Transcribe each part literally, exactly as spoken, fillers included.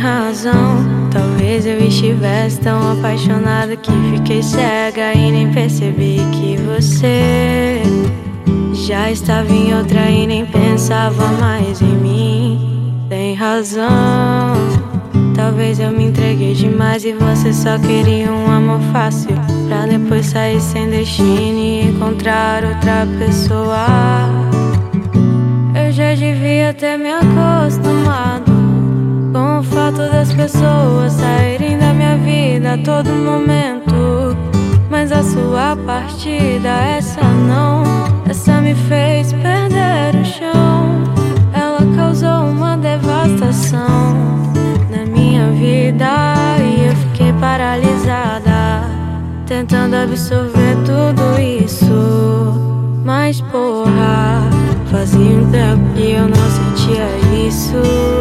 razão. Talvez eu estivesse tão apaixonada que fiquei cega e nem percebi que você já estava em outra e nem pensava mais em mim. Tem razão. Talvez eu me entreguei demais e você só queria um amor fácil, pra depois sair sem destino e encontrar outra pessoa. Eu já devia ter me acostumado com o fato das pessoas saírem da minha vida a todo momento, mas a sua partida, essa não, essa me fez perder o chão. Ela causou uma devastação na minha vida e eu fiquei paralisada, tentando absorver tudo isso. Mas porra, fazia um tempo que eu não sentia isso.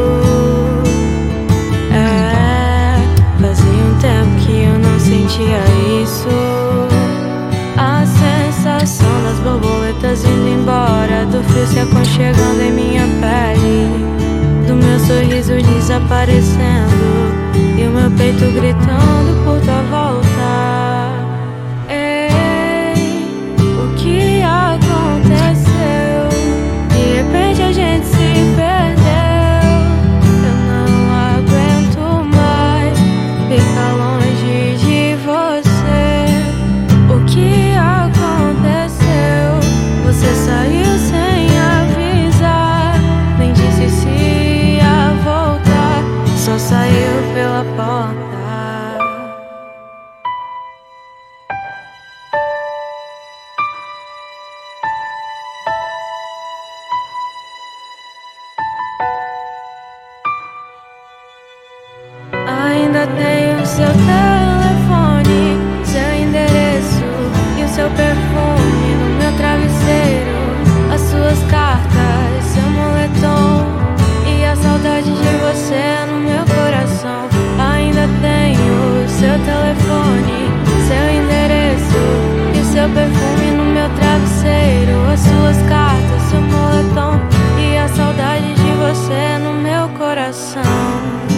É, fazia um tempo que eu não sentia isso. A sensação das borboletas indo embora, do frio se aconchegando em minha pele, do meu sorriso desaparecendo e o meu peito gritando por tua volta. Ei, o que aconteceu? De repente a gente se perdeu. Eu não aguento mais ficar longe de você. O que aconteceu? Você saiu sem avisar, nem disse se ia voltar, só saiu pela porta. Ainda tenho seu telefone, seu endereço e o seu perfume no meu travesseiro, as suas cartas, seu moletom e a saudade de você no meu coração. Ainda tenho seu telefone, seu endereço e o seu perfume no meu travesseiro, as suas cartas, seu moletom e a saudade de você no meu coração.